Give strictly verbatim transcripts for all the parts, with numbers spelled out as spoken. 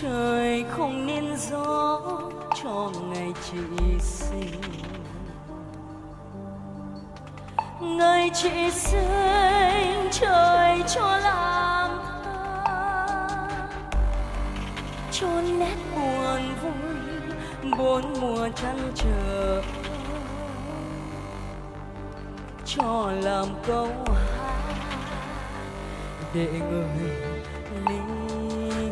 trời không nên gió cho ngày chị sinh. Ngày chị sinh trời cho làm thơ, cho nét buồn vui bốn mùa trăn trở, cho làm câu hát để người linh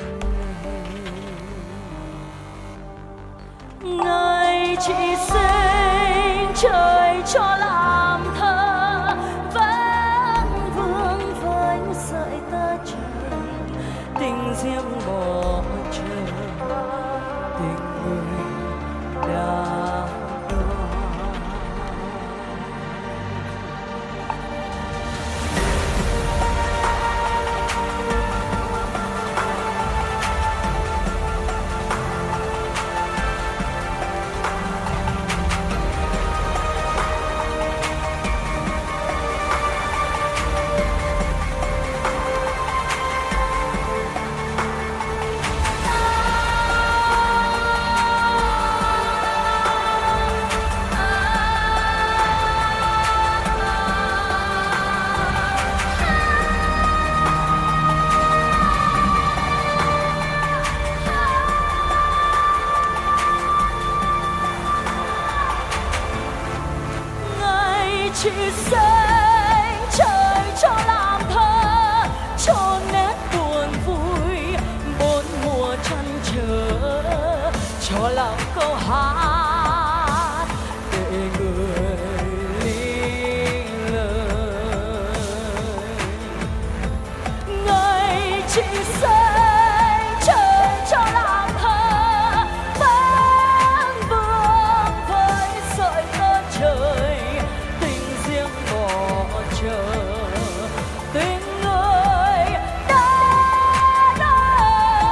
ngày chị sinh trời cho làm thơ, vẫn vương với sợi tơ trời tình riêng bỏ chờ tình người đã chị sinh trời cho làm thơ, cho nét buồn vui bốn mùa trăn trở, cho làm câu hát để người linh lời. Ngày chị sinh trời cho làm thơ, vẫn vương với sợi tơ trời bỏ chờ tình người đã đời.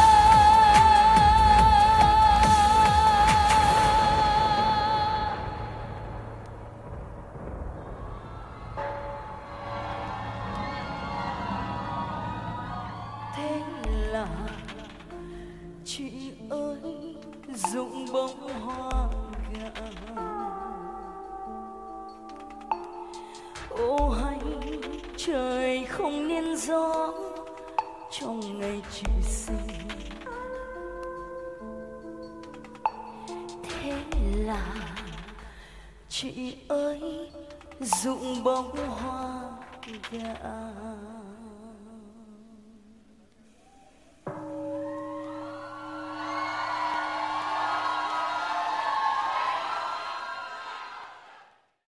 Thế là chị ơi rụng bông hoa gạo, ô hay trời không nên gió trong ngày chị sinh. Thế là chị ơi rụng bông hoa gạo.